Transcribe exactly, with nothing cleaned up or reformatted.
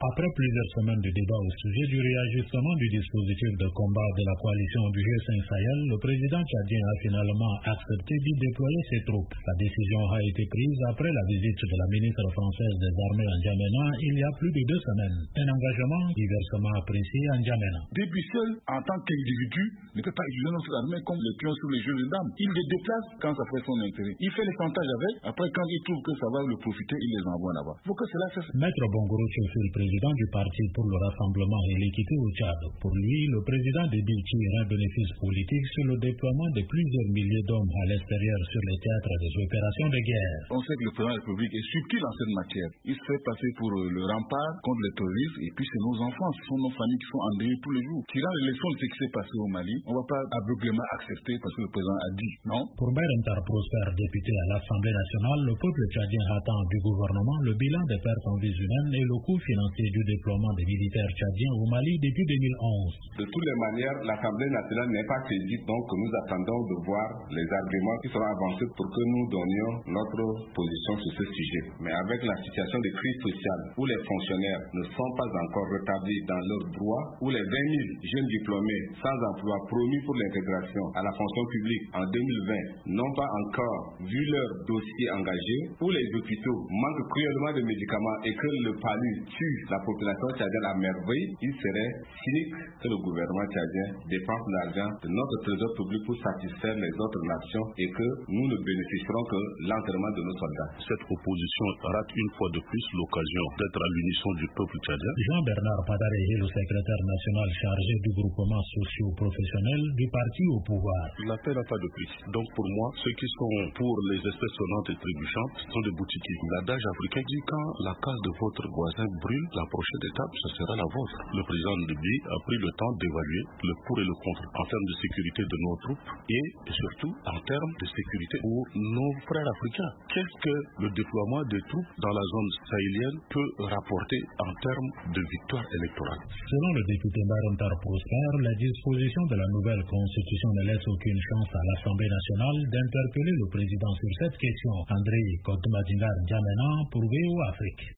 Après plusieurs semaines de débat au sujet du réajustement du dispositif de combat de la coalition du G cinq Sahel, le président tchadien a finalement accepté d'y déployer ses troupes. La décision a été prise après la visite de la ministre française des armées en N'Djamena il y a plus de deux semaines. Un engagement diversement apprécié en N'Djamena. Depuis seul, en tant qu'individu, ne peut pas utiliser notre armée comme les pions sur les jeux de dames. Il les déplace quand ça fait son intérêt. Il fait les chantages avec, après quand il trouve que ça va le profiter, il les envoie là-bas. Faut que cela cesse. Maître Bongoro Tchofé, le président du Parti pour le Rassemblement et l'équité au Tchad. Pour lui, le président de Bill tire un bénéfice politique sur le déploiement de plusieurs milliers d'hommes à l'extérieur sur les théâtres des opérations de guerre. On sait que le président de la République est subtil en cette matière. Il se fait passer pour le rempart contre les terroristes et puis c'est nos enfants, ce sont nos familles qui sont endeuillées tous les jours. Tirant les leçons de ce qui s'est passé au Mali, on ne va pas aveuglément accepter parce que le président a dit non. Pour Bayrem Prosper, député à l'Assemblée nationale, le peuple tchadien attend du gouvernement le bilan des pertes en vies humaines et le coût financier du déploiement des militaires tchadiens au Mali depuis deux mille onze. De toutes les manières, l'Assemblée nationale n'est pas saisie, donc nous attendons de voir les arguments qui seront avancés pour que nous donnions notre position sur ce sujet. Mais avec la situation de crise sociale où les fonctionnaires ne sont pas encore rétablis dans leurs droits, où les vingt mille jeunes diplômés sans emploi promis pour l'intégration à la fonction publique en deux mille vingt n'ont pas encore vu leur dossier engagé, où les hôpitaux manquent cruellement de médicaments et que le palu tue la population tchadienne à merveille, il serait cynique que le gouvernement tchadien dépense l'argent de notre trésor public pour satisfaire les autres nations et que nous ne bénéficierons que l'enterrement de nos soldats. Cette opposition rate une fois de plus l'occasion d'être à l'unisson du peuple tchadien. Jean-Bernard Padare est le secrétaire national chargé du groupement socio-professionnel du parti au pouvoir. La paix n'a pas de prix. Donc pour moi, ceux qui sont pour les espèces sonnantes et trébuchantes sont des boutiquiers. L'adage africain dit quand la case de votre voisin brûle, la prochaine étape, ce sera la vôtre. Le président de Bill a pris le temps d'évaluer le pour et le contre en termes de sécurité de nos troupes et surtout en termes de sécurité pour nos frères africains. Qu'est-ce que le déploiement des troupes dans la zone sahélienne peut rapporter en termes de victoire électorale? Selon le député Bayrem Prosper, la disposition de la nouvelle constitution ne laisse aucune chance à l'Assemblée nationale d'interpeller le président sur cette question. André Kodmadingar N'Djamena pour V O Afrique.